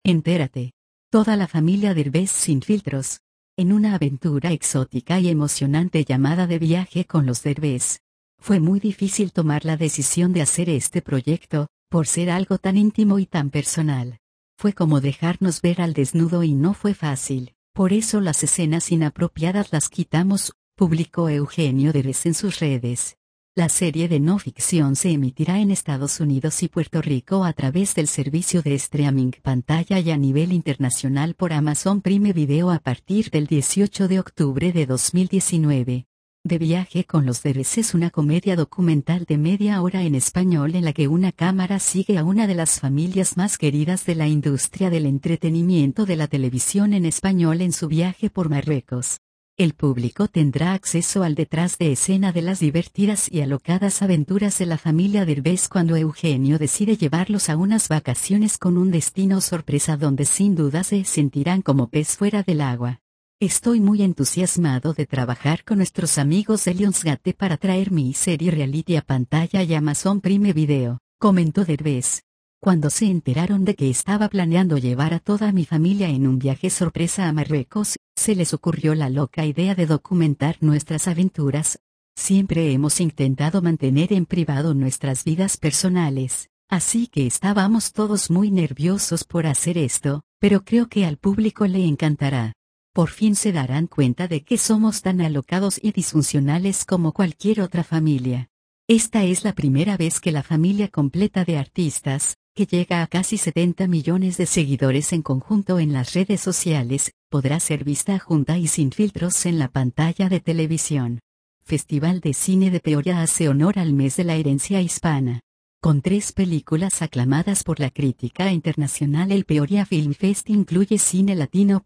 Entérate. Toda la familia Derbez sin filtros. En una aventura exótica y emocionante llamada De viaje con los Derbez. Fue muy difícil tomar la decisión de hacer este proyecto, por ser algo tan íntimo y tan personal. Fue como dejarnos ver al desnudo y no fue fácil, por eso las escenas inapropiadas las quitamos, publicó Eugenio Derbez en sus redes. La serie de no ficción se emitirá en Estados Unidos y Puerto Rico a través del servicio de streaming pantalla y a nivel internacional por Amazon Prime Video a partir del 18 de octubre de 2019. De viaje con los Derbez es una comedia documental de media hora en español en la que una cámara sigue a una de las familias más queridas de la industria del entretenimiento de la televisión en español en su viaje por Marruecos. El público tendrá acceso al detrás de escena de las divertidas y alocadas aventuras de la familia Derbez cuando Eugenio decide llevarlos a unas vacaciones con un destino sorpresa donde sin duda se sentirán como pez fuera del agua. Estoy muy entusiasmado de trabajar con nuestros amigos de Lionsgate para traer mi serie reality a pantalla y Amazon Prime Video, comentó Derbez. Cuando se enteraron de que estaba planeando llevar a toda mi familia en un viaje sorpresa a Marruecos, se les ocurrió la loca idea de documentar nuestras aventuras. Siempre hemos intentado mantener en privado nuestras vidas personales, así que estábamos todos muy nerviosos por hacer esto, pero creo que al público le encantará. Por fin se darán cuenta de que somos tan alocados y disfuncionales como cualquier otra familia. Esta es la primera vez que la familia completa de artistas, que llega a casi 70 millones de seguidores en conjunto en las redes sociales, podrá ser vista junta y sin filtros en la pantalla de televisión. Festival de Cine de Peoria hace honor al mes de la herencia hispana. Con 3 películas aclamadas por la crítica internacional, el Peoria Film Fest incluye cine latino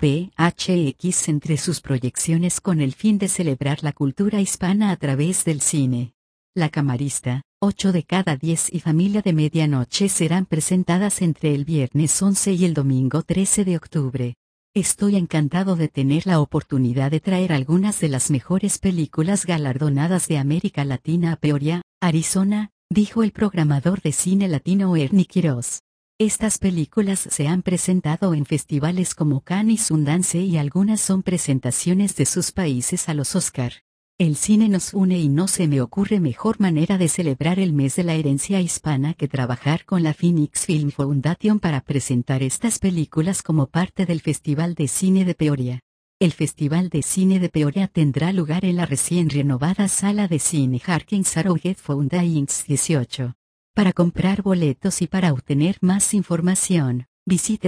PHX entre sus proyecciones con el fin de celebrar la cultura hispana a través del cine. La Camarista, 8 de cada 10 y Familia de Medianoche serán presentadas entre el viernes 11 y el domingo 13 de octubre. Estoy encantado de tener la oportunidad de traer algunas de las mejores películas galardonadas de América Latina a Peoria, Arizona, dijo el programador de cine latino Ernie Quiroz. Estas películas se han presentado en festivales como Cannes y Sundance y algunas son presentaciones de sus países a los Oscar. El cine nos une y no se me ocurre mejor manera de celebrar el mes de la herencia hispana que trabajar con la Phoenix Film Foundation para presentar estas películas como parte del Festival de Cine de Peoria. El Festival de Cine de Peoria tendrá lugar en la recién renovada Sala de Cine Harkins Arrowhead Fountain 18. Para comprar boletos y para obtener más información, visite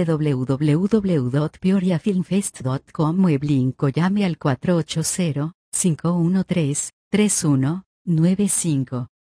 www.peoriafilmfest.com o llame al 480-513-3195.